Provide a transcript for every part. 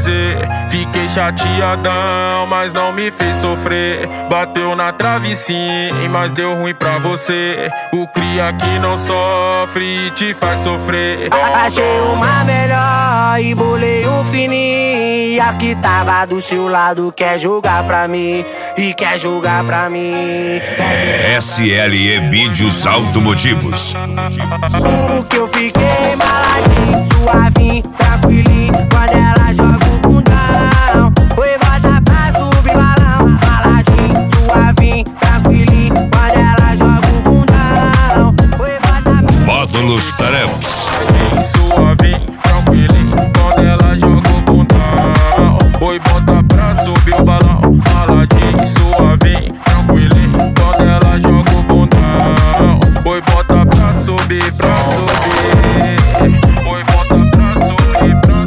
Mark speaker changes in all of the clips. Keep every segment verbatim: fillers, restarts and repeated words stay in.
Speaker 1: dizer. Fiquei chateadão, mas não me fez sofrer. Bateu na trave sim, mas deu ruim pra você. O cria que não sofre e te faz sofrer.
Speaker 2: Achei uma melhor e bolei um fininho. E as que tava do seu lado quer jogar pra mim. E quer jogar pra mim.
Speaker 3: S L E Vídeos Automotivos.
Speaker 2: O que eu fiquei maladinho, suavinho, tranquilinho. Quando ela joga o bundão, oi, bota pra subir balão. Maladinho, suavinho, tranquilinho. Quando ela joga o bundão, oi, bota pra...
Speaker 3: Módulos Tramps.
Speaker 1: Suavinho, tranquilinho. Quando ela joga o bundão, oi, bota pra subir o balão. Maladinho, suavinho, tranquilinho. Quando ela joga o bundão, oi, bota pra subir, pra subir. Oi, bota pra subir, pra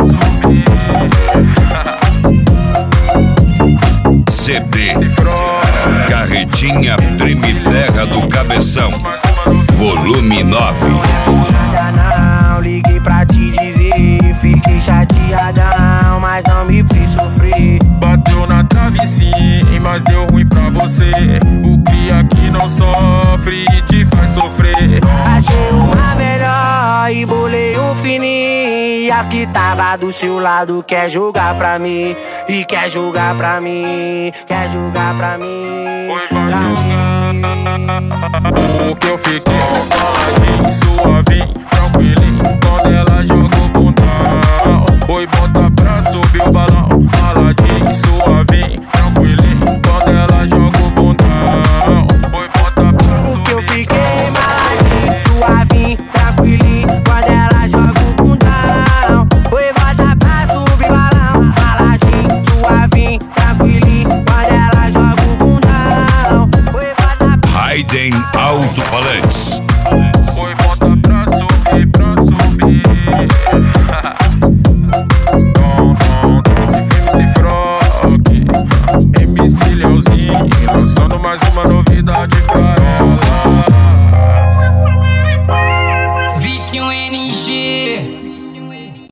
Speaker 1: subir.
Speaker 3: C D Carretinha Treme Terra do Cabeção, volume nove.
Speaker 2: Não, liguei pra te dizer, fiquei chateadão, mas não me fez sofrer.
Speaker 1: Bateu na trave sim, mas deu ruim pra você. O cria que não sofre e te faz sofrer.
Speaker 2: Achei uma melhor e bolei um fininho. E as que tava do seu lado quer jogar pra mim. E quer jogar pra mim, quer jogar pra mim.
Speaker 1: Oi, vai jogar. O que eu fiquei maladinho, suavinho, tranquilinho. Quando ela joga o bundão, oi, bota pra subir o balão. Maladinho, suavinho, tranquilinho. Quando ela joga o bundão, oi, bota pra subir.
Speaker 2: O que eu fiquei maladinho, suavinho, tranquilinho. Quando ela joga o bundão, oi, bota pra subir balão. Maladinho, suavinho, tranquilinho. Quando ela joga o bundão, oi, bota pra...
Speaker 3: Raiden Alto-Falantes.
Speaker 1: Oi, bota pra subir, pra subir. Dom, dom, dom, M C Frog, M C Leozinho, lançando mais uma novidade.